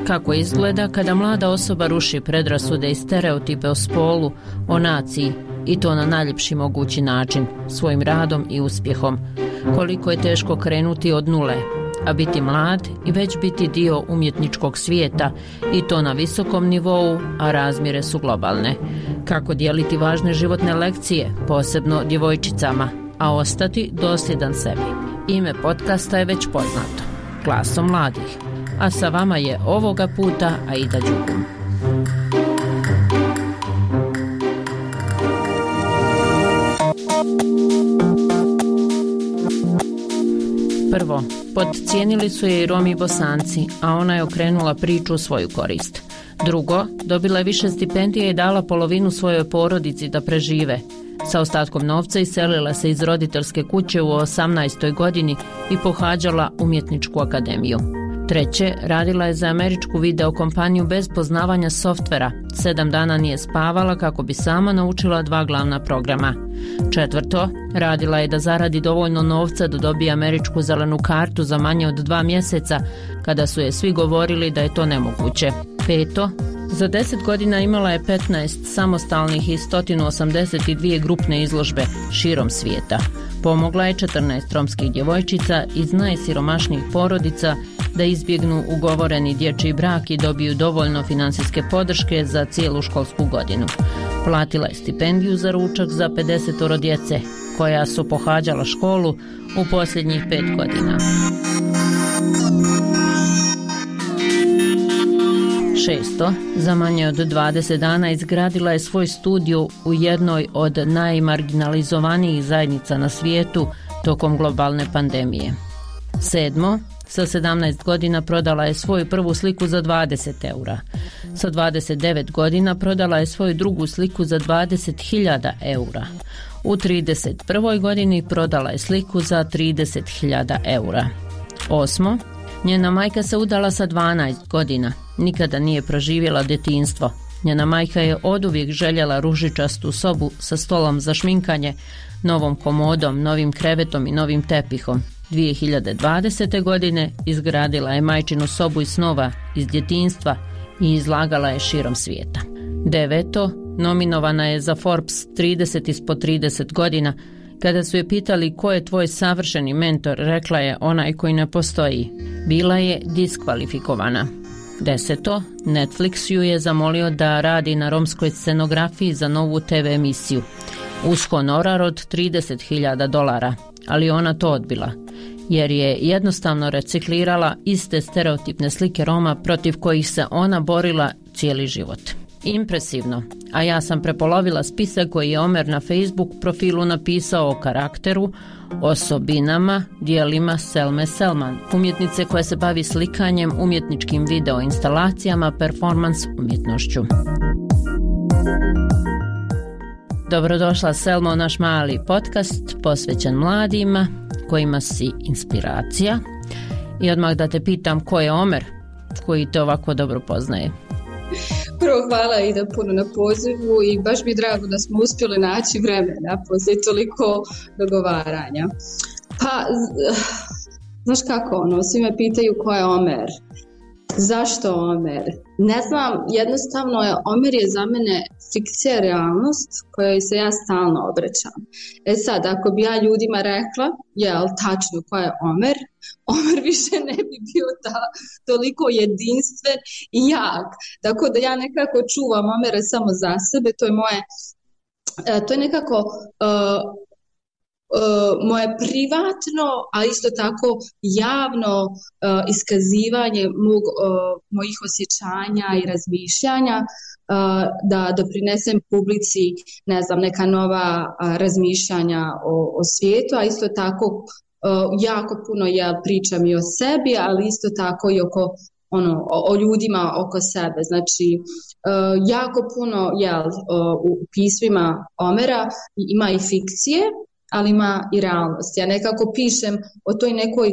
kako izgleda kada mlada osoba ruši predrasude i stereotipe o spolu, o naciji i to na najljepši mogući način, svojim radom i uspjehom. Koliko je teško krenuti od nule, a biti mlad i već biti dio umjetničkog svijeta i to na visokom nivou, a razmjere su globalne. Kako dijeliti važne životne lekcije, posebno djevojčicama, a ostati dosljedan sebi. Ime podcasta je već poznato, Glasom mladih. A sa vama je ovoga puta Aida Đugum. Prvo, podcijenili su je i Romi i Bosanci, a ona je okrenula priču u svoju korist. Drugo, dobila je više stipendije i dala polovinu svojoj porodici da prežive. Sa ostatkom novca iselila se iz roditeljske kuće u 18. godini i pohađala umjetničku akademiju. Treće, radila je za američku video kompaniju bez poznavanja softvera. 7 dana nije spavala kako bi sama naučila 2 glavna programa. Četvrto, radila je da zaradi dovoljno novca da dobije američku zelenu kartu za manje od 2 mjeseca, kada su je svi govorili da je to nemoguće. Peto, za 10 godina imala je 15 samostalnih i 182 grupne izložbe širom svijeta. Pomogla je 14 romskih djevojčica iz najsiromašnijih porodica da izbjegnu ugovoreni dječji brak i dobiju dovoljno financijske podrške za cijelu školsku godinu. Platila je stipendiju za ručak za 50 djece, koja su pohađala školu u posljednjih 5 godina. Šesto, za manje od 20 dana izgradila je svoj studio u jednoj od najmarginalizovanijih zajednica na svijetu tokom globalne pandemije. Sedmo, sa 17 godina prodala je svoju prvu sliku za 20 eura. Sa 29 godina prodala je svoju drugu sliku za 20.000 eura. U 31. godini prodala je sliku za 30.000 eura. Osmo, njena majka se udala sa 12 godina. Nikada nije proživjela djetinjstvo. Njena majka je oduvijek željela ružičastu sobu sa stolom za šminkanje, novom komodom, novim krevetom i novim tepihom. 2020. godine izgradila je majčinu sobu iz snova, iz djetinjstva i izlagala je širom svijeta. Deveto, nominovana je za Forbes 30 ispod 30 godina. Kada su je pitali ko je tvoj savršeni mentor, rekla je onaj koji ne postoji. Bila je diskvalifikovana. Deseto, Netflix ju je zamolio da radi na romskoj scenografiji za novu TV emisiju. Uz honorar od $30.000, ali ona to odbila, jer je jednostavno reciklirala iste stereotipne slike Roma protiv kojih se ona borila cijeli život. Impresivno, a ja sam prepolovila spisak koji je Omer na Facebook profilu napisao o karakteru, osobinama, dijelima Selme Selman, umjetnice koja se bavi slikanjem, umjetničkim video instalacijama, performans umjetnošću. Dobrodošla Selmo u naš mali podcast posvećen mladima kojima si inspiracija. I odmah da te pitam ko je Omer koji te ovako dobro poznaje. Prvo hvala Ida puno na pozivu i baš mi je drago da smo uspjeli naći vremena poslije toliko dogovaranja. Pa, znaš kako svi me pitaju ko je Omer, zašto Omer? Ne znam, jednostavno Omer je za mene fikcija realnost kojoj se ja stalno obraćam. Sad, ako bi ja ljudima rekla, tačno ko je Omer, Omer više ne bi bio toliko jedinstven i jak. Tako da ja nekako čuvam Omera samo za sebe, to je nekako moje privatno, a isto tako javno iskazivanje mojih osjećanja i razmišljanja, da doprinesem publici, neka nova razmišljanja o svijetu, a isto tako jako puno pričam i o sebi, ali isto tako i o ljudima oko sebe. Znači, jako puno u pismima Omera ima i fikcije, ali ima i realnost. Ja nekako pišem o toj nekoj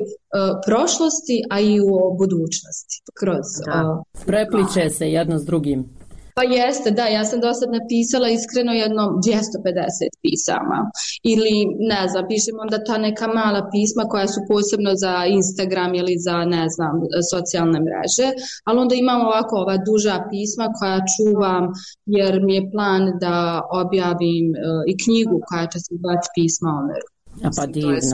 prošlosti, a i o budućnosti. Prepliče se jedno s drugim. Pa jeste, da, ja sam do sad napisala iskreno jedno 250 pisama ili ne znam, pišem onda ta neka mala pisma koja su posebno za Instagram ili za ne znam, socijalne mreže, ali onda imam ovako ova duža pisma koja čuvam jer mi je plan da objavim i knjigu koja će se zvati Pisma Omeru. A pa divno,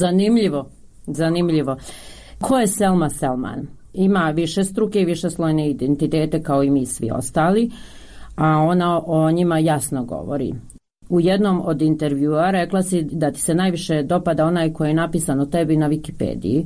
zanimljivo. Ko je Selma Selman? Ima više struke i višeslojne identitete kao i mi svi ostali, a ona o njima jasno govori. U jednom od intervjua rekla si da ti se najviše dopada onaj koji je napisan o tebi na Wikipediji.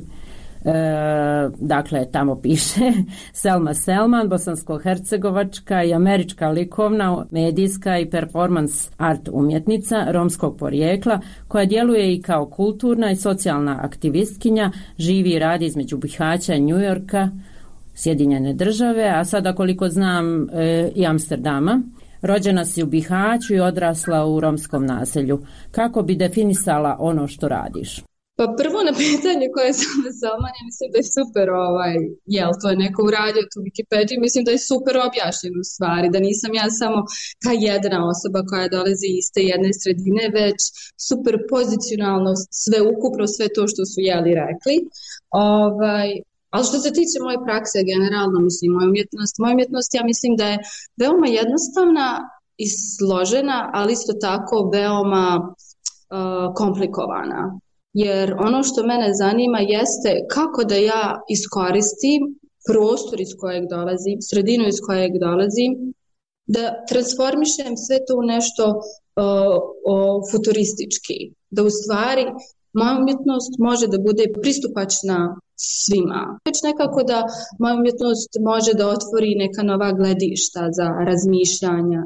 Dakle, tamo piše Selma Selman, bosansko-hercegovačka i američka likovna, medijska i performance art umjetnica romskog porijekla koja djeluje i kao kulturna i socijalna aktivistkinja, živi i radi između Bihaća i New Yorka, Sjedinjene države, a sada koliko znam i Amsterdama. Rođena si u Bihaću i odrasla u romskom naselju. Kako bi definisala ono što radiš? Pa prvo na pitanje koje sam ja mislim da je super to je neko uradio tu Wikipediju, mislim da je super objašnjeno u stvari, da nisam ja samo ta jedna osoba koja dolazi iz te jedne sredine, već super pozicionalno sve ukupno, sve to što su rekli. Ali što se tiče moje prakse generalno, mislim, moja umjetnost ja mislim da je veoma jednostavna i složena, ali isto tako veoma komplikovana. Jer ono što mene zanima jeste kako da ja iskoristim prostor iz kojeg dolazim, sredinu iz kojeg dolazim, da transformišem sve to u nešto futuristički. Da u stvari moja umjetnost može da bude pristupačna svima. Već nekako da moja umjetnost može da otvori neka nova gledišta za razmišljanja,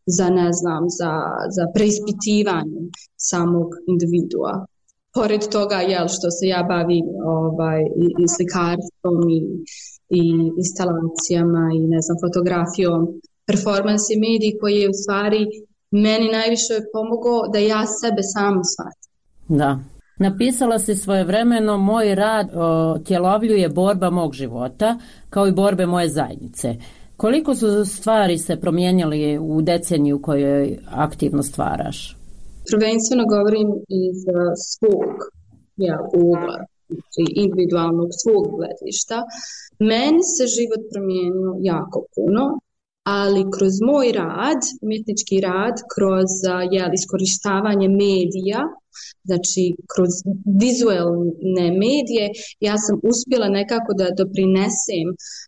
za preispitivanje samog individua. Pored toga, što se ja bavim i slikarstvom i instalacijama i fotografijom, performans i medij koji je u stvari meni najviše pomogao da ja sebe samu shvatim. Da. Napisala si svojevremeno, moj rad otjelovljuje borba mog života kao i borbe moje zajednice. Koliko su stvari se promijenili u deceniju u kojoj aktivno stvaraš? Prvenstveno govorim iz svog ugla, individualnog svog gledišta. Meni se život promijenio jako puno, ali kroz moj rad, umjetnički rad, kroz iskorištavanje medija, znači kroz vizualne medije, ja sam uspjela nekako da doprinesem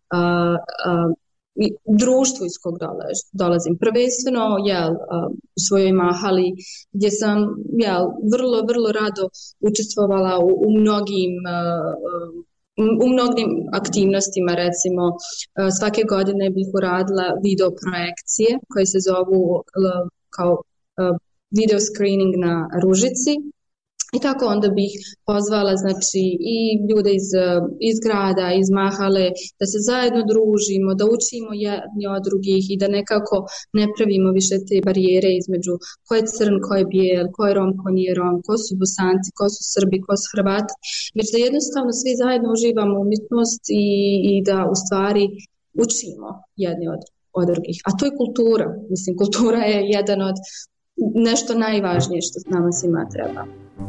društvu iz kog dolazim. Prvenstveno u svojoj mahali gdje sam vrlo rado učestvovala u mnogim aktivnostima, recimo svake godine bih uradila video projekcije koje se zovu kao video screening na Ružici. I tako onda bih pozvala i ljude iz grada, iz mahale, da se zajedno družimo, da učimo jedni od drugih i da nekako ne pravimo više te barijere između ko je crn, ko je bijel, ko je rom, ko nije rom, ko su Bosanci, ko su Srbi, ko su Hrvati, već da jednostavno svi zajedno uživamo umjetnost i da u stvari učimo jedni od drugih. A to je kultura. Mislim, kultura je jedan od nešto najvažnije što nama svima treba.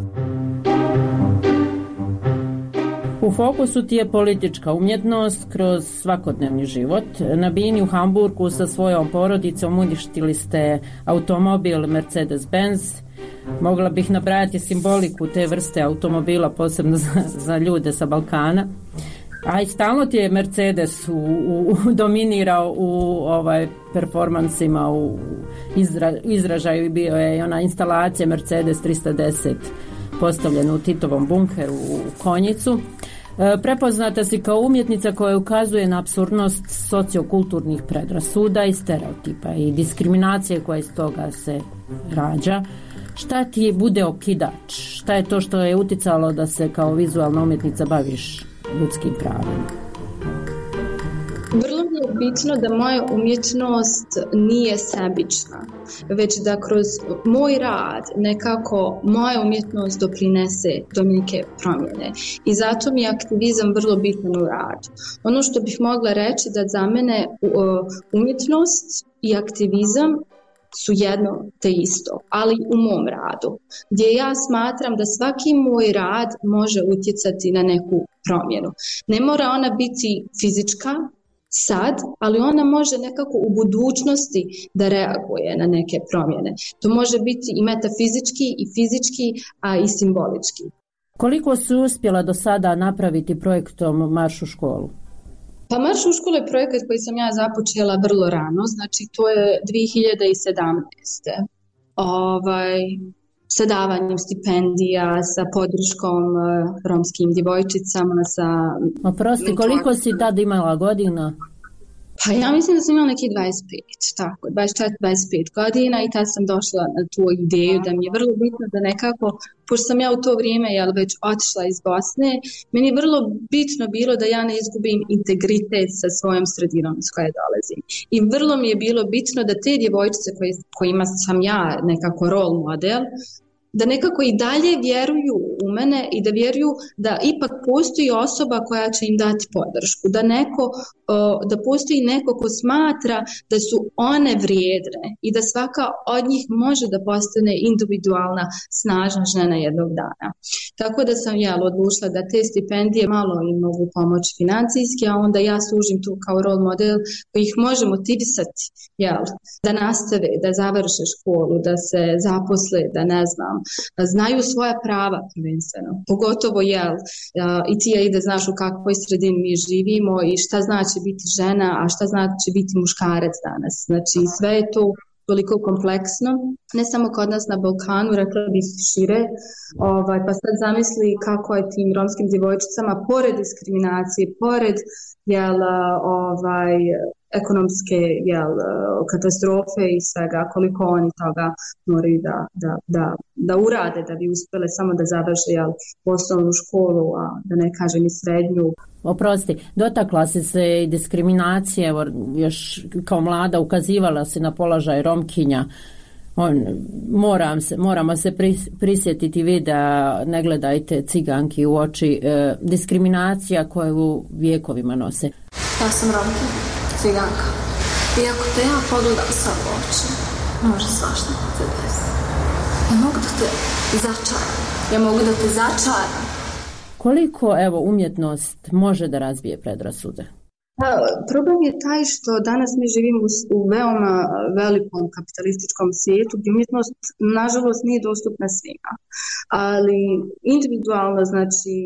U fokusu ti je politička umjetnost kroz svakodnevni život. Na bini u Hamburgu sa svojom porodicom uništili ste automobil Mercedes-Benz. Mogla bih nabrajati simboliku te vrste automobila, posebno za ljude sa Balkana. A i stalno ti je Mercedes dominirao u performansima, u izražaju. Bio je i ona instalacija Mercedes 310 postavljena u Titovom bunkeru u Konjicu. Prepoznata si kao umjetnica koja ukazuje na apsurdnost sociokulturnih predrasuda i stereotipa i diskriminacije koja iz toga se rađa. Šta ti bude okidač? Šta je to što je uticalo da se kao vizualna umjetnica baviš ljudskim pravima? Vrlo mi je bitno da moja umjetnost nije sebična, već da kroz moj rad nekako moja umjetnost doprinese do neke promjene. I zato mi je aktivizam vrlo bitan u radu. Ono što bih mogla reći da za mene umjetnost i aktivizam su jedno te isto, ali u mom radu, gdje ja smatram da svaki moj rad može utjecati na neku promjenu. Ne mora ona biti fizička sad, ali ona može nekako u budućnosti da reaguje na neke promjene. To može biti i metafizički i fizički, a i simbolički. Koliko su uspjela do sada napraviti projektom Marš u školu? Pa Marš u školu je projekat koji sam ja započela vrlo rano, znači to je 2017. Sa davanjem stipendija, sa podrškom romskim djevojčicama, sa... Oprosti, koliko si tad imala godina? Pa ja mislim da sam imala neki 25, tako, 24-25 godina i tad sam došla na tu ideju da mi je vrlo bitno da nekako, pošto sam ja u to vrijeme već otišla iz Bosne, meni je vrlo bitno bilo da ja ne izgubim integritet sa svojom sredinom iz koje dolazim. I vrlo mi je bilo bitno da te djevojčice kojima sam ja nekako role model, da nekako i dalje vjeruju u mene i da vjeruju da ipak postoji osoba koja će im dati podršku, da postoji neko ko smatra da su one vrijedne i da svaka od njih može da postane individualna, snažna žena jednog dana. Tako da sam odlučila da te stipendije malo im mogu pomoći financijski, a onda ja služim tu kao role model koji ih može motivisati da nastave, da završe školu, da se zaposle, da ne znam, znaju svoja prava prvenstveno. Pogotovo i ti da znaš u kakvoj sredini mi živimo i šta znači biti žena, a šta znači biti muškarac danas. Znači sve je to toliko kompleksno, ne samo kod nas na Balkanu, rekla bih šire, pa sad zamisli kako je tim romskim djevojčicama pored diskriminacije, pored ekonomske katastrofe i svega, koliko oni toga moraju da urade da bi uspjele samo da završe osnovnu školu, a da ne kažem i srednju. Oprosti, dotakla si se i diskriminacije, još kao mlada ukazivala si na položaj Romkinja. Moramo se prisjetiti videa Ne gledajte ciganki u oči, diskriminacija koju vjekovima nose. Ja sam Romkinja, ciganka. I ako te ja pogledam sad u oči, može svašta te desiti. Ja mogu da te začaram. Koliko, umjetnost može da razbije predrasude? Problem je taj što danas mi živimo u veoma velikom kapitalističkom svijetu gdje umjetnost nažalost nije dostupna svima. Ali individualno, znači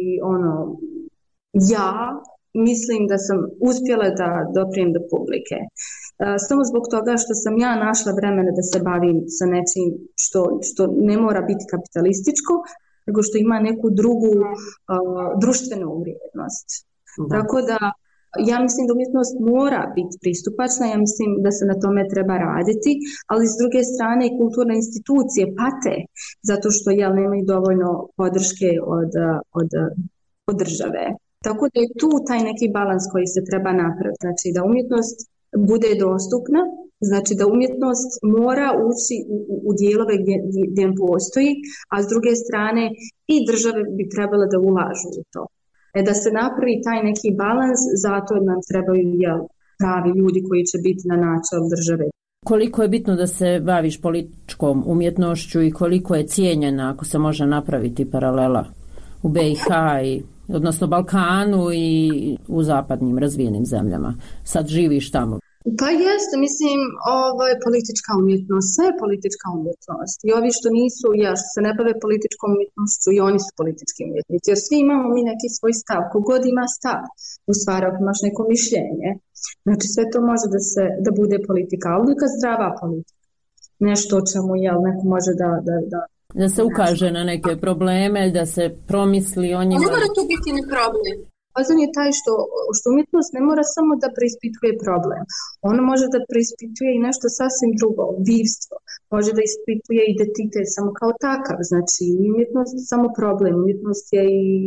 ja mislim da sam uspjela da doprijem do publike. Samo zbog toga što sam ja našla vremena da se bavim sa nečim što ne mora biti kapitalističko, nego što ima neku drugu društvenu vrijednost. Tako da ja mislim da umjetnost mora biti pristupačna, ja mislim da se na tome treba raditi, ali s druge strane i kulturne institucije pate zato što nemaju dovoljno podrške od države. Tako da je tu taj neki balans koji se treba napraviti, znači da umjetnost bude dostupna, znači da umjetnost mora ući u dijelove gdje postoji, a s druge strane i države bi trebale da ulažu u to. Da se napravi taj neki balans, zato nam trebaju pravi ljudi koji će biti na načelu države. Koliko je bitno da se baviš političkom umjetnošću i koliko je cijenjena, ako se može napraviti paralela, u BiH odnosno Balkanu i u zapadnim razvijenim zemljama? Sad živiš tamo. Pa jeste, mislim, politička umjetnost, sve je politička umjetnost. I ovi što nisu, što se ne bave političkom umjetnošću, i oni su politički umjetnici. Jer svi imamo mi neki svoj stav, kogod ima stav, u stvari ako imaš neko mišljenje. Znači sve to može da bude politika, ali neka zdrava politika. Nešto o čemu neko može da se ukaže na neke probleme, da se promisli o njima. Ne mora tu biti ni problem. fazon je taj što umjetnost ne mora samo da preispituje problem. Ona može da preispituje i nešto sasvim drugo, bivstvo. Može da ispituje identitet samo kao takav. Znači, umjetnost je samo problem. Umjetnost je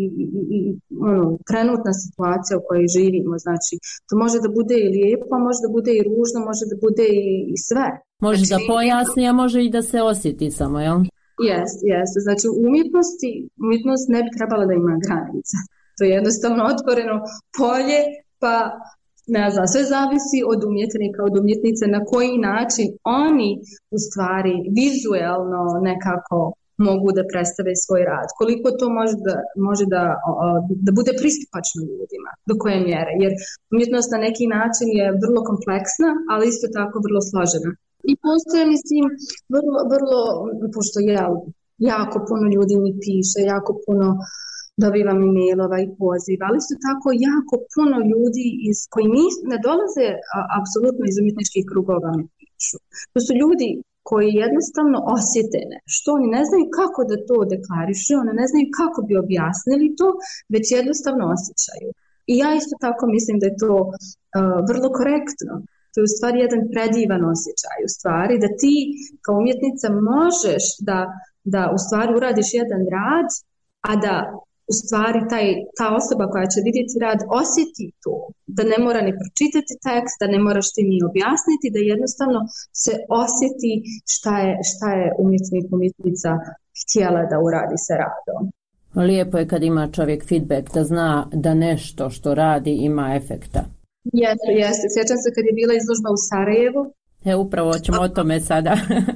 i trenutna situacija u kojoj živimo. Znači, to može da bude i lijepo, može da bude i ružno, može da bude i sve. Može znači, da pojasni, a može i da se osjeti samo, jel? Jeste. Znači, umjetnost ne bi trebala da ima granica. To je jednostavno otvoreno polje, pa ne znam, sve zavisi od umjetnika, od umjetnice, na koji način oni u stvari vizuelno nekako mogu da predstave svoj rad. Koliko to može da bude pristupačno ljudima, do koje mjere. Jer umjetnost na neki način je vrlo kompleksna, ali isto tako vrlo složena. I postoje, mislim, vrlo, pošto jako puno ljudi mi piše, jako puno dobivam e-mailova i poziva, ali isto tako jako puno ljudi koji ne dolaze apsolutno iz umjetničkih krugova mi pišu. To su ljudi koji jednostavno osjete nešto, oni ne znaju kako da to deklarišu, oni ne znaju kako bi objasnili to, već jednostavno osjećaju. I ja isto tako mislim da je to vrlo korektno. To je u stvari jedan predivan osjećaj, u stvari da ti kao umjetnica možeš da u stvari uradiš jedan rad, a da u stvari ta osoba koja će vidjeti rad osjeti to, da ne mora ni pročitati tekst, da ne moraš ti ni objasniti, da jednostavno se osjeti šta je umjetnica htjela da uradi sa radom. Lijepo je kad ima čovjek feedback, da zna da nešto što radi ima efekta. Jeste. Sjećam se kad je bila izložba u Sarajevu. Upravo ćemo o tome sada.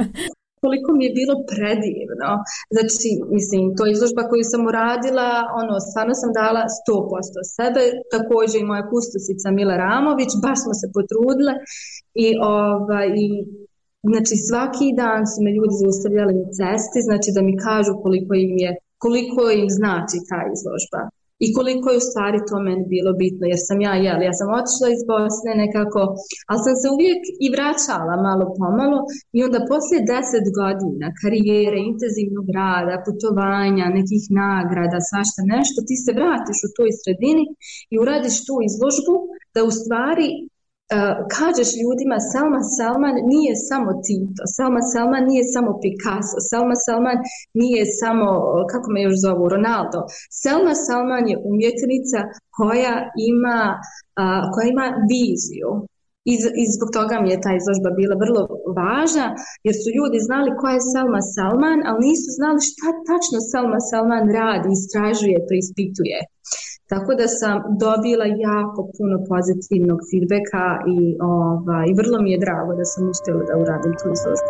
Koliko mi je bilo predivno. Znači, mislim, to je izložba koju sam uradila, stvarno sam dala 100% sebe, također i moja kustosica Mila Ramović, baš smo se potrudile i znači svaki dan su me ljudi zaustavljali na cesti, znači da mi kažu koliko im znači ta izložba. I koliko je u stvari to meni bilo bitno, jer sam ja sam otišla iz Bosne nekako, ali sam se uvijek i vraćala malo pomalo i onda poslije 10 godina karijere, intenzivnog rada, putovanja, nekih nagrada, svašta nešto, ti se vratiš u toj sredini i uradiš tu izložbu da u stvari kažeš ljudima Selma Selman nije samo Tito, Selma Selman nije samo Picasso, Selma Selman nije samo, kako me još zovu, Ronaldo. Selma Selman je umjetnica koja ima viziju. I zbog toga mi je ta izložba bila vrlo važna, jer su ljudi znali koja je Selma Selman, ali nisu znali šta tačno Selma Selman radi, istražuje, preispituje. Tako da sam dobila jako puno pozitivnog feedbacka i vrlo mi je drago da sam uspjela da uradim tu izložbu.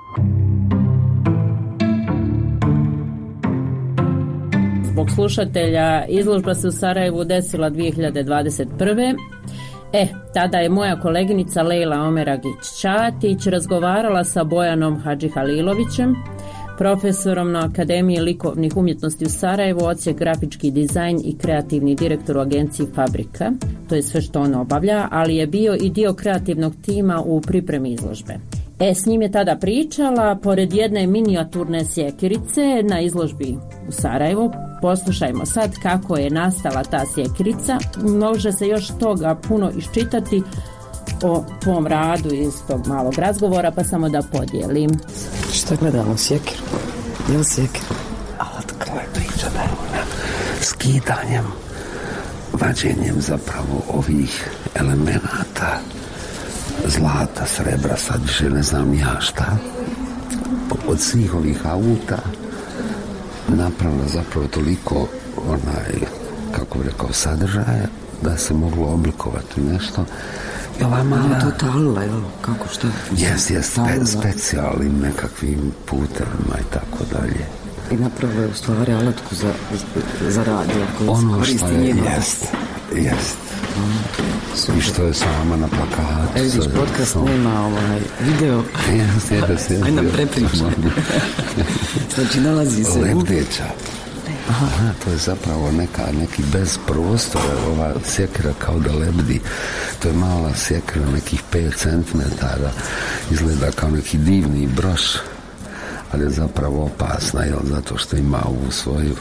Zbog slušatelja, izložba se u Sarajevu desila 2021. Tada je moja koleginica Lejla Omeragić-Čatić razgovarala sa Bojanom Hadžihalilovićem, profesorom na Akademiji likovnih umjetnosti u Sarajevu, odsjek grafički dizajn i kreativni direktor u agenciji Fabrika. To je sve što on obavlja, ali je bio i dio kreativnog tima u pripremi izložbe. S njim je tada pričala pored jedne minijaturne sjekirice na izložbi u Sarajevu. Poslušajmo sad kako je nastala ta sjekirica. Može se još toga puno iščitati o tvom radu iz tog malog razgovora, pa samo da podijelim. Šta gledamo, sjekiru? Jel sjekiru? Ali tako je priča, skidanjem, vađenjem zapravo ovih elemenata, zlata, srebra, sad više ne znam ja šta, od svih ovih auta napravila zapravo toliko kako bi rekao, sadržaja da se moglo oblikovati nešto. I ova mala... To talila, jel? Kako, što? Jest, specijalnim nekakvim putevima i tako dalje. I napravila je u stvari alatku za radio, koji ono koristi što je, njima. jest. I što je sama na plakatu. Vidiš, podcast nema video. Jest. Ajde nam prepričaj. Znači, nalazi se... Lebdeća. Aha, to je zapravo neki bez prostora, ova sjekira kao da lebdi. To je mala sjekira, nekih 5 cm, izgleda kao neki divni broš, ali je zapravo opasna, zato što ima ovu svoju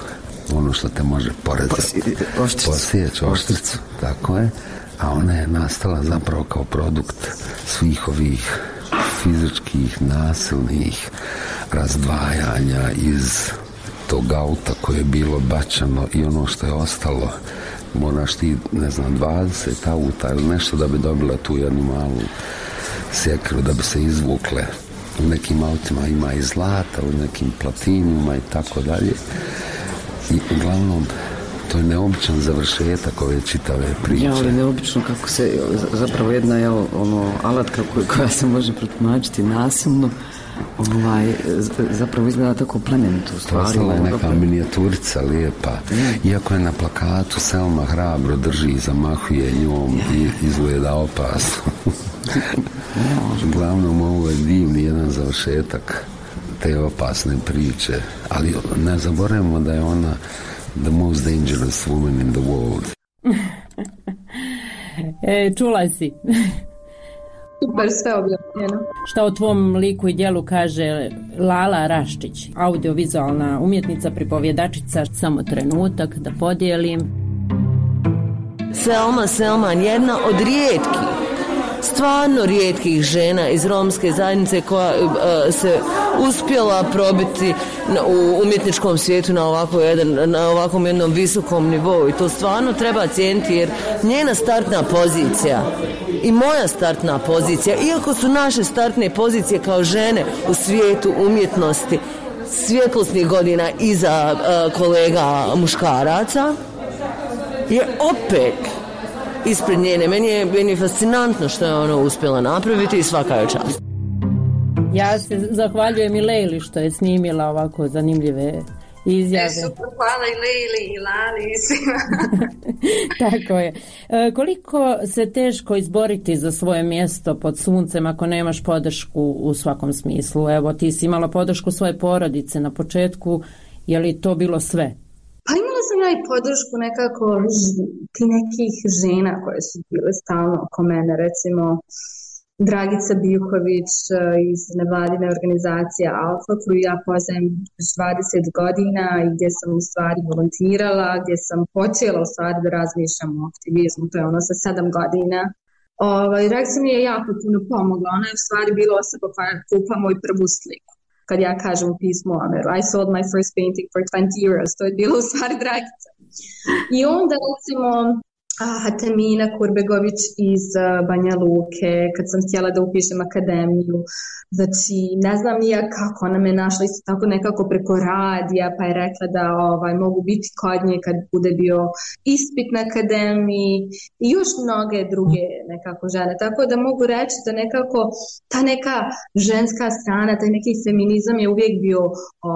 ono što te može porezati, posjeći oštricu, tako je, a ona je nastala zapravo kao produkt svih ovih fizičkih, nasilnih razdvajanja iz tog auta koje je bilo bačano i ono što je ostalo. Moraš ti, 20 auta ili nešto da bi dobila tu jednu malu sjekiru, da bi se izvukle. U nekim autima ima i zlata, u nekim platinima i tako dalje. I uglavnom, to je neobičan završetak ove čitave priče. Ja, ali neobično kako se, zapravo jedna alatka koja se može protumačiti nasilno, zapravo izgleda tako plemenito u stvari. Postala je neka minijaturica lijepa. Iako je na plakatu Selma hrabro drži i zamahuje njom i izgleda opasno. Uglavnom, ovo je divni jedan završetak te opasne priče. Ali ne zaboravimo da je ona the most dangerous woman in the world. Čula si. Super, sve objavljeno. Šta o tvom liku i djelu kaže Lala Raščić, audiovizualna umjetnica, pripovjedačica. Samo trenutak da podijelim. Selma Selman, jedna od rijetkih, stvarno rijetkih žena iz romske zajednice koja se uspjela probiti u umjetničkom svijetu na ovakvom jednom visokom nivou, i to stvarno treba cijeniti, jer njena startna pozicija i moja startna pozicija, iako su naše startne pozicije kao žene u svijetu umjetnosti svjetlosnih godina iza kolega muškaraca, je opet ispred njene. Meni je fascinantno što je ona uspjela napraviti i svaka je čast. Ja se zahvaljujem i Lejli što je snimila ovako zanimljive izjave. Super, hvala i Lejli i Lali i svima. Tako je. Koliko se teško izboriti za svoje mjesto pod suncem ako nemaš podršku u svakom smislu? Evo, ti si imala podršku svoje porodice na početku, je li to bilo sve? Pa imala sam ja i podršku nekako ti nekih žena koje su bile stalno oko mene, recimo Dragica Bijuković iz nevladine organizacije Alfa, koju ja poznajem 20 godina i gdje sam u stvari volontirala, gdje sam počela u stvari da razmišljam o aktivizmu, to je ono sa 7 godina. Dragica mi je jako puno pomogla, ona je u stvari bila osoba koja kupa moju prvu sliku. Kad ja kažem u pismu, I sold my first painting for 20 euros, to je bilo u stvari Dragica. I onda recimo Tamina Kurbegović iz Banja Luke, kad sam htjela da upišem akademiju, znači ne znam nija kako, ona me našla isto tako nekako preko radija, pa je rekla da mogu biti kod nje kad bude bio ispit na akademiji i još mnoge druge nekako žene, tako da mogu reći da nekako ta neka ženska strana, taj neki feminizam je uvijek bio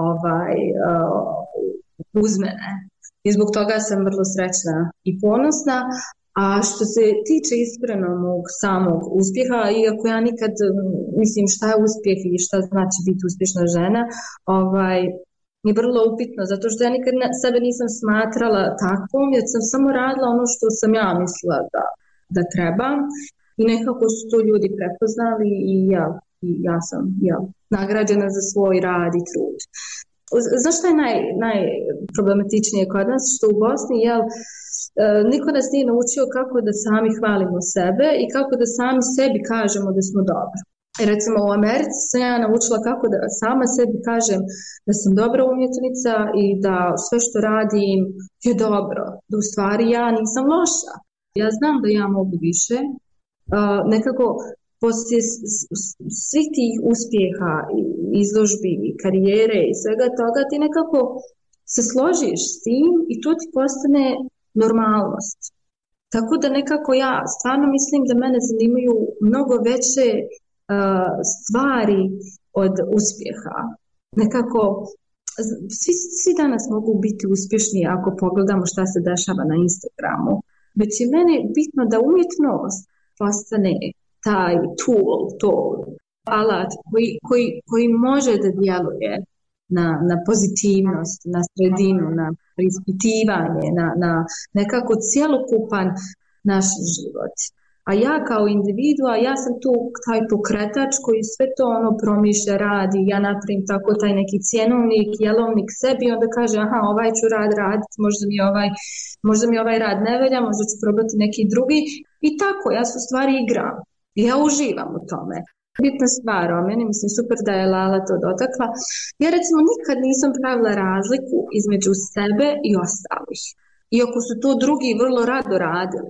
uz mene. I zbog toga sam vrlo srećna i ponosna. A što se tiče iskreno mog samog uspjeha, iako ja nikad mislim šta je uspjeh i šta znači biti uspješna žena, je vrlo upitno, zato što ja nikad sebe nisam smatrala takvom, jer sam samo radila ono što sam ja mislila da trebam i nekako su to ljudi prepoznali i ja sam nagrađena za svoj rad i trud. Znaš što je najproblematičnije kod nas? Što u Bosni, niko nas nije naučio kako da sami hvalimo sebe i kako da sami sebi kažemo da smo dobri. Recimo u Americi sam ja naučila kako da sama sebi kažem da sam dobra umjetnica i da sve što radim je dobro, da u stvari ja nisam loša. Ja znam da ja mogu više, nekako poslije svih tih uspjeha, izložbi, karijere i svega toga ti nekako se složiš s tim i to ti postane normalnost. Tako da nekako ja stvarno mislim da mene zanimaju mnogo veće stvari od uspjeha. Nekako svi danas mogu biti uspješni ako pogledamo šta se dešava na Instagramu. Već je mene bitno da umjetnost postane taj tool, alat koji može da djeluje na pozitivnost, na sredinu, na preispitivanje, na nekako cjelokupan naš život. A ja kao individua, ja sam tu taj pokretač koji sve to promišlja, radi, ja napravim tako taj neki cjenovnik, jelovnik sebi i onda kaže aha, ovaj ću raditi, možda mi ovaj rad ne velja, možda ću probati neki drugi i tako, ja se u stvari igram i ja uživam u tome. Bitna stvar o meni, mislim super da je Lala to dotakla. Ja recimo nikad nisam pravila razliku između sebe i ostalih. Iako su to drugi vrlo rado radili.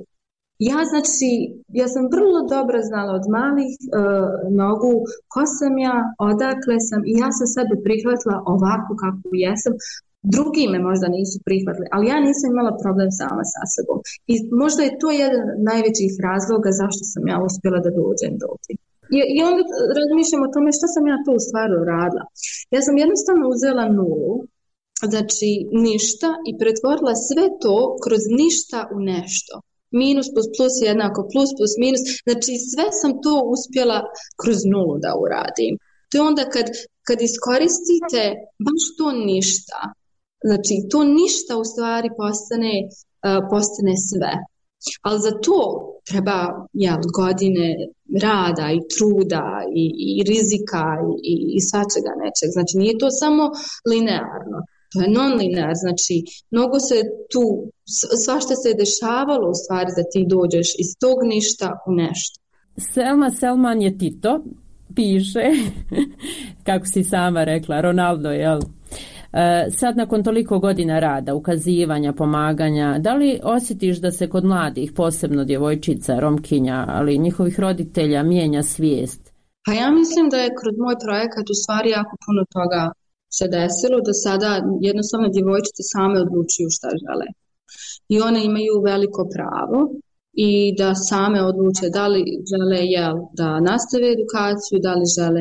Ja sam vrlo dobro znala od malih nogu ko sam ja, odakle sam i ja sam sebe prihvatila ovako kako jesam. Drugi me možda nisu prihvatili, ali ja nisam imala problem sama sa sobom. I možda je to jedan od najvećih razloga zašto sam ja uspjela da dođem do ovdje. I onda razmišljam o tome što sam ja to u stvari radila. Ja sam jednostavno uzela nulu, znači ništa i pretvorila sve to kroz ništa u nešto. Minus plus plus je jednako plus plus minus. Znači sve sam to uspjela kroz nulu da uradim. To je onda kad iskoristite baš to ništa. Znači to ništa u stvari postane sve. Ali za to treba godine rada i truda i rizika i svačega nečeg. Znači nije to samo linearno. To je non-linear, znači mnogo se tu, svašta se je dešavalo u stvari da ti dođeš iz tog ništa u nešto. Selman je Tito, piše, kako si sama rekla, Ronaldo, jel? Sad nakon toliko godina rada, ukazivanja, pomaganja, da li osjetiš da se kod mladih, posebno djevojčica, Romkinja, ali njihovih roditelja mijenja svijest? Pa ja mislim da je kroz moj projekat u stvari jako puno toga se desilo, da sada jednostavno djevojčice same odlučuju šta žele. I one imaju veliko pravo i da same odluče da li žele da nastave edukaciju, da li žele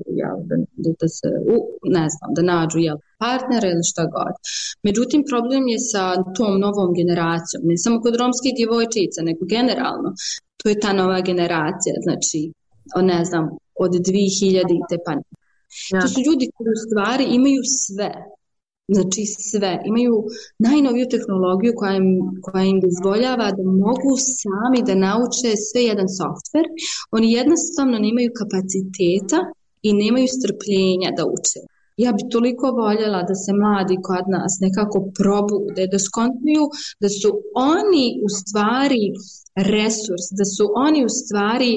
da nađu partnera ili šta god. Međutim, problem je sa tom novom generacijom, ne samo kod romskih djevojčica, nego generalno. To je ta nova generacija, znači, od 2000-te pa ne. To su ljudi koji u stvari imaju sve, znači sve, imaju najnoviju tehnologiju koja im dozvoljava da mogu sami da nauče sve jedan softver. Oni jednostavno nemaju kapaciteta i nemaju strpljenja da uče. Ja bi toliko voljela da se mladi kod nas nekako probude, da skontuju da su oni u stvari resurs, da su oni u stvari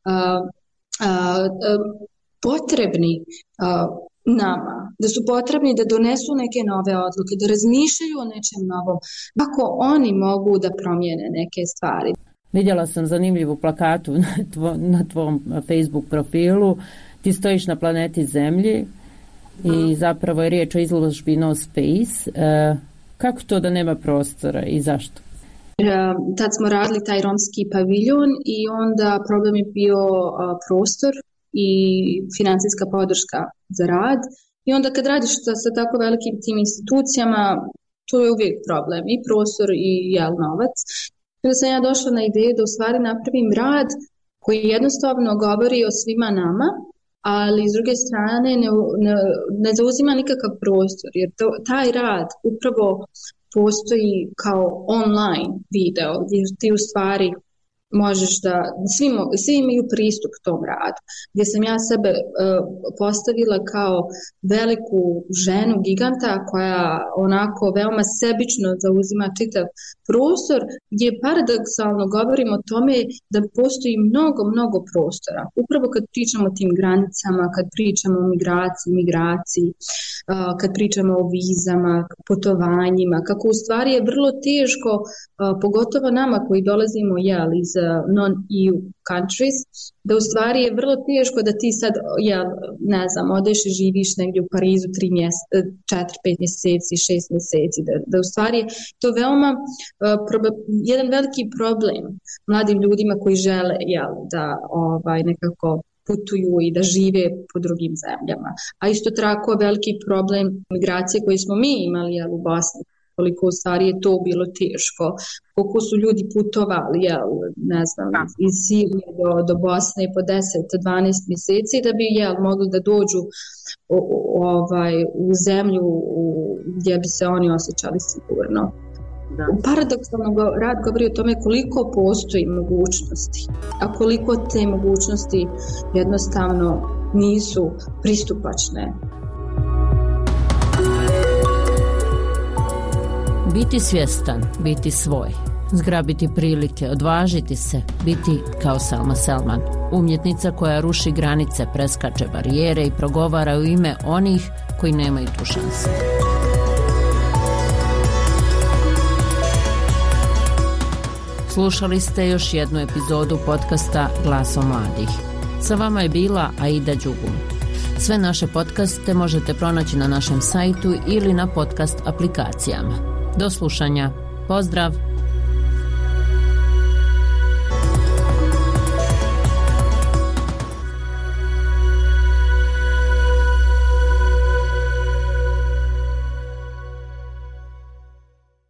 potrebni nama, da su potrebni da donesu neke nove odluke, da razmišljaju o nečem novom, kako oni mogu da promijene neke stvari. Vidjela sam zanimljivu plakatu na tvom Facebook profilu. Ti stojiš na planeti Zemlji i zapravo je riječ o izložbi No Space. Kako to da nema prostora i zašto? Tad smo radili taj romski paviljon i onda problem je bio prostor i financijska podrška za rad. I onda kad radiš sa tako velikim tim institucijama, to je uvijek problem. I prostor i novac. Onda sam ja došla na ideju da u stvari napravim rad koji jednostavno govori o svima nama, ali s druge strane ne zauzima nikakav prostor. Jer taj rad upravo postoji kao online video gdje ti u stvari možeš da svi imaju pristup tom radu, gdje sam ja sebe postavila kao veliku ženu giganta koja onako veoma sebično zauzima čitav prostor, gdje paradoksalno govorimo o tome da postoji mnogo prostora. Upravo kad pričamo o tim granicama, kad pričamo o migraciji, kad pričamo o vizama, putovanjima, kako u stvari je vrlo teško, pogotovo nama koji dolazimo iz non-EU countries, da u stvari je vrlo teško da ti sad, odeš i živiš negdje u Parizu 4-5 mjeseci, 6 mjeseci, da u stvari je to veoma jedan veliki problem mladim ljudima koji žele da nekako putuju i da žive po drugim zemljama. A isto tako veliki problem migracije koji smo mi imali u Bosni, koliko u stvari je to bilo teško, koliko su ljudi putovali, iz Sirije do Bosne po 10-12 mjeseci da bi mogli da dođu u zemlju gdje bi se oni osjećali sigurno. Paradoksalno rad govori o tome koliko postoji mogućnosti, a koliko te mogućnosti jednostavno nisu pristupačne. Biti svjestan, biti svoj, zgrabiti prilike, odvažiti se, biti kao Selma Selman, umjetnica koja ruši granice, preskače barijere i progovara u ime onih koji nemaju tu šansu. Slušali ste još jednu epizodu podcasta Glasom mladih. Sa vama je bila Aida Đugum. Sve naše podcaste možete pronaći na našem sajtu ili na podcast aplikacijama. Do slušanja. Pozdrav!